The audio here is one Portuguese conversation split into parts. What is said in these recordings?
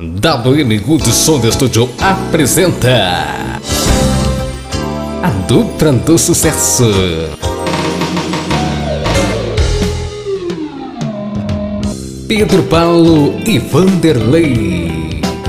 WM Good Sound Studio apresenta a dupla do sucesso, Pedro Paulo e Vanderlei.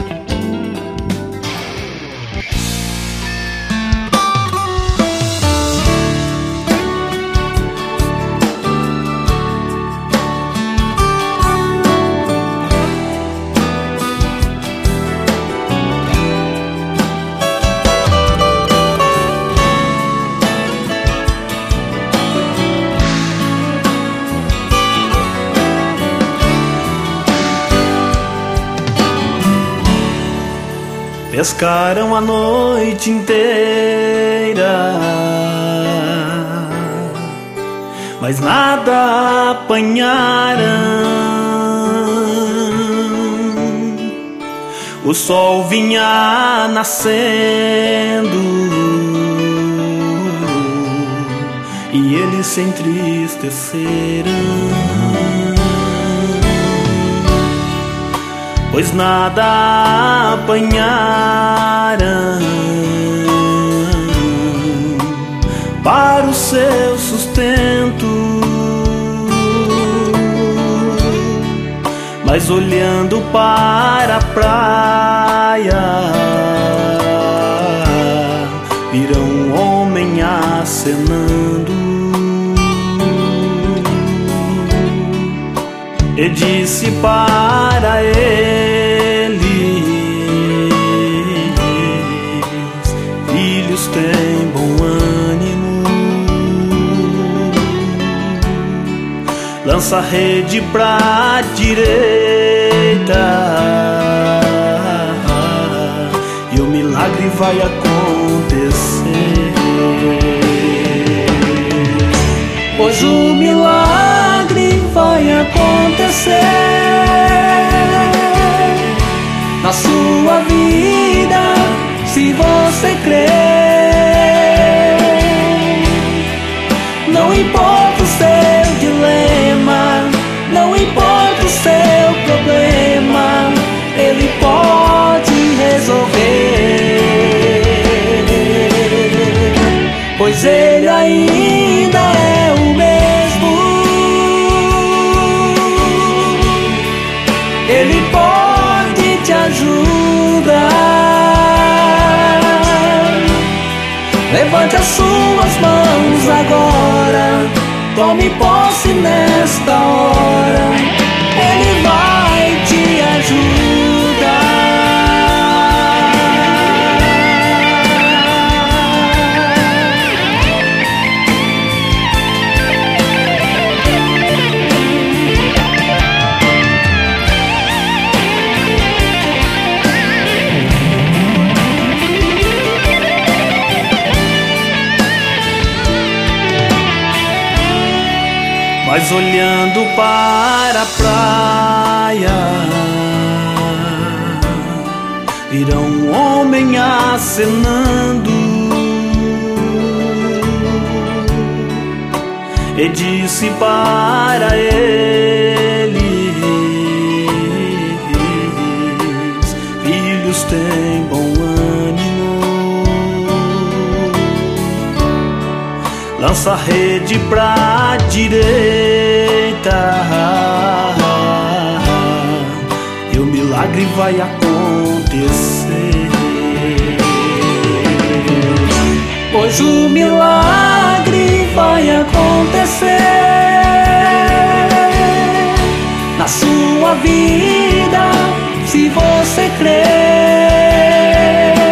Pescaram a noite inteira, mas nada apanharam. O sol vinha nascendo e eles se entristeceram, pois nada apanharam para o seu sustento. Mas olhando para a praia, viram um homem acenando e disse para eles: filhos, têm bom ânimo, lança a rede pra direita e o milagre vai acontecer. Pois o milagre vai acontecer na sua vida, se você crer. Não importa o seu dilema, não importa o seu problema, Ele pode resolver, pois Ele ainda é o mesmo. Ele pode te ajudar. Levante as suas mãos agora, tome posse nesta hora. Ele vai te ajudar. Mas olhando para a praia, viram um homem acenando e disse para eles: filhos, têm bom ânimo, lança a rede pra direita e o milagre vai acontecer. Pois o milagre vai acontecer na sua vida, se você crer.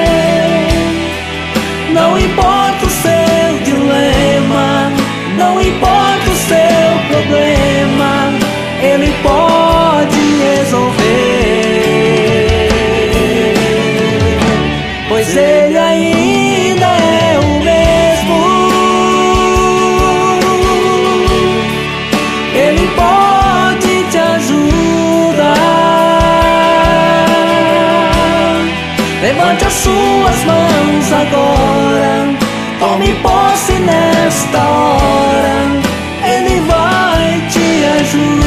Não importa o seu dilema, não importa o seu problema, Ele pode resolver, pois Ele ainda é o mesmo. Ele pode te ajudar. Levante as suas mãos agora, tome posse nesta hora. Ele vai te ajudar.